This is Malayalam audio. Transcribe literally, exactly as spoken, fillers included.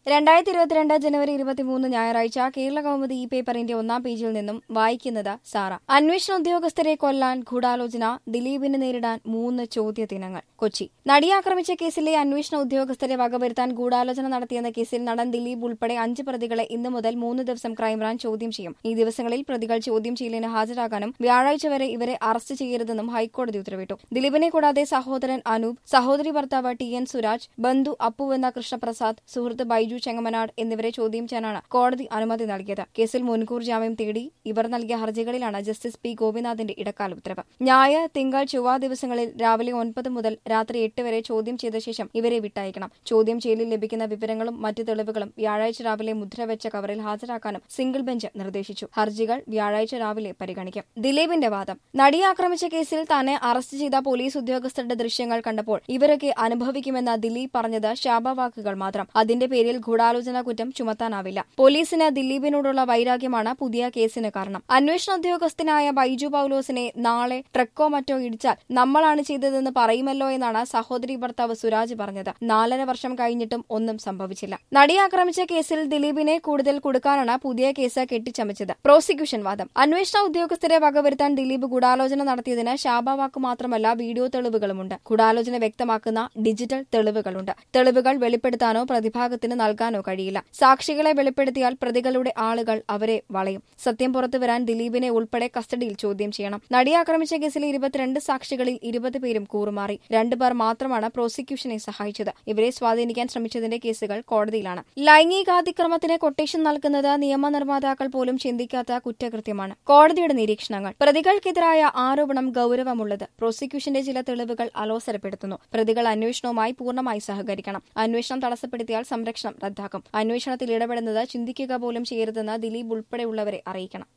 രണ്ടായിരത്തി ഇരുപത്തിരണ്ട് ജനുവരി ഇരുപത്തിമൂന്ന് ഞായറാഴ്ച കേരള കൗമുദി ഈ പേപ്പറിന്റെ ഒന്നാം പേജിൽ നിന്നും വായിക്കുന്നത് സാറ. അന്വേഷണ ഉദ്യോഗസ്ഥരെ കൊല്ലാൻ ഗൂഢാലോചന, ദിലീപിന് നേരിടാൻ മൂന്ന് ചോദ്യദിനങ്ങൾ. കൊച്ചി. നടിയാക്രമിച്ച കേസിലെ അന്വേഷണ ഉദ്യോഗസ്ഥരെ വകവരുത്താൻ ഗൂഢാലോചന നടത്തിയെന്ന കേസിൽ നടൻ ദിലീപ് ഉൾപ്പെടെ അഞ്ച് പ്രതികളെ ഇന്നു മുതൽ മൂന്ന് ദിവസം ക്രൈംബ്രാഞ്ച് ചോദ്യം ചെയ്യും. ഈ ദിവസങ്ങളിൽ പ്രതികൾ ചോദ്യം ചെയ്യലിന് ഹാജരാകാനും വ്യാഴാഴ്ച വരെ ഇവരെ അറസ്റ്റ് ചെയ്യരുതെന്നും ഹൈക്കോടതി ഉത്തരവിട്ടു. ദിലീപിനെ കൂടാതെ സഹോദരൻ അനൂപ്, സഹോദരി ഭർത്താവ് ടി എൻ സുരാജ്, ബന്ധു അപ്പുവെന്ന കൃഷ്ണപ്രസാദ്, സുഹൃത്ത് ബൈജു ചെങ്ങമനാട് എന്നിവരെ ചോദ്യം ചെയ്യാനാണ് കോടതി അനുമതി നൽകിയത്. കേസിൽ മുൻകൂർ ജാമ്യം തേടി ഇവർ നൽകിയ ഹർജികളിലാണ് ജസ്റ്റിസ് പി ഗോപിനാഥിന്റെ ഇടക്കാല ഉത്തരവ്. ഞായർ, തിങ്കൾ, ചൊവ്വ ദിവസങ്ങളിൽ രാവിലെ ഒൻപത് മുതൽ രാത്രി എട്ട് വരെ ചോദ്യം ചെയ്ത ശേഷം ഇവരെ വിട്ടയക്കണം. ചോദ്യം ചെയ്യലിൽ ലഭിക്കുന്ന വിവരങ്ങളും മറ്റു തെളിവുകളും വ്യാഴാഴ്ച രാവിലെ മുദ്രവെച്ച കവറിൽ ഹാജരാക്കാനും സിംഗിൾ ബെഞ്ച് നിർദ്ദേശിച്ചു. ഹർജികൾ വ്യാഴാഴ്ച രാവിലെ പരിഗണിക്കും. ദിലീപിന്റെ വാദം. നടിയെ ആക്രമിച്ച കേസിൽ തന്നെ അറസ്റ്റ് ചെയ്ത പോലീസ് ഉദ്യോഗസ്ഥരുടെ ദൃശ്യങ്ങൾ കണ്ടപ്പോൾ ഇവരൊക്കെ അനുഭവിക്കുമെന്ന് ദിലീപ് പറഞ്ഞത് ശാപവാക്കുകൾ മാത്രം. അതിന്റെ പേരിൽ ഗൂഢാലോചന കുറ്റം ചുമത്താനാവില്ല. പോലീസിന് ദിലീപിനോടുള്ള വൈരാഗ്യമാണ് പുതിയ കേസിന് കാരണം. അന്വേഷണ ഉദ്യോഗസ്ഥനായ ബൈജു പൌലോസിനെ നാളെ ട്രക്കോ മറ്റോ ഇടിച്ചാൽ നമ്മളാണ് ചെയ്തതെന്ന് പറയുമല്ലോ എന്നാണ് സഹോദരി ഭർത്താവ് സുരാജ് പറഞ്ഞത്. നാലര വർഷം കഴിഞ്ഞിട്ടും ഒന്നും സംഭവിച്ചില്ല. നടിയെ ആക്രമിച്ച കേസിൽ ദിലീപിനെ കൂടുതൽ കൊടുക്കാനാണ് പുതിയ കേസ് കെട്ടിച്ചമച്ചത്. പ്രോസിക്യൂഷൻ വാദം. അന്വേഷണ ഉദ്യോഗസ്ഥരെ വകവരുത്താൻ ദിലീപ് ഗൂഢാലോചന നടത്തിയതിന് ശാപവാക്ക് മാത്രമല്ല വീഡിയോ തെളിവുകളുമുണ്ട്. ഗൂഢാലോചന വ്യക്തമാക്കുന്ന ഡിജിറ്റൽ തെളിവുകളുണ്ട്. തെളിവുകൾ വെളിപ്പെടുത്താനോ പ്രതിഭാഗത്തിന് നൽകാനോ കഴിയില്ല. സാക്ഷികളെ വെളിപ്പെടുത്തിയാൽ പ്രതികളുടെ ആളുകൾ അവരെ വളയും. സത്യം പുറത്തുവരാൻ ദിലീപിനെ ഉൾപ്പെടെ കസ്റ്റഡിയിൽ ചോദ്യം ചെയ്യണം. നടിയെ ആക്രമിച്ച കേസിലെ ഇരുപത്തിരണ്ട് സാക്ഷികളിൽ ഇരുപത് പേരും കൂറുമാറി. രണ്ടുപേർ മാത്രമാണ് പ്രോസിക്യൂഷനെ സഹായിച്ചത്. ഇവരെ സ്വാധീനിക്കാൻ ശ്രമിച്ചതിന്റെ കേസുകൾ കോടതിയിലാണ്. ലൈംഗികാതിക്രമത്തിന് കൊട്ടേഷൻ നൽകുന്നത് നിയമനിർമ്മാതാക്കൾ പോലും ചിന്തിക്കാത്ത കുറ്റകൃത്യമാണ്. കോടതിയുടെ നിരീക്ഷണങ്ങൾ. പ്രതികൾക്കെതിരായ ആരോപണം ഗൌരവമുള്ളത്. പ്രോസിക്യൂഷന്റെ ചില തെളിവുകൾ അലോസരപ്പെടുത്തുന്നു. പ്രതികൾ അന്വേഷണവുമായി പൂർണ്ണമായി സഹകരിക്കണം. അന്വേഷണം തടസ്സപ്പെടുത്തിയാൽ സംരക്ഷണം റദ്ദാക്കും. അന്വേഷണത്തിൽ ഇടപെടുന്നത് ചിന്തിക്കുക പോലും ചെയ്യരുതെന്ന് ദിലീപ് ഉൾപ്പെടെയുള്ളവരെ അറിയിക്കണം.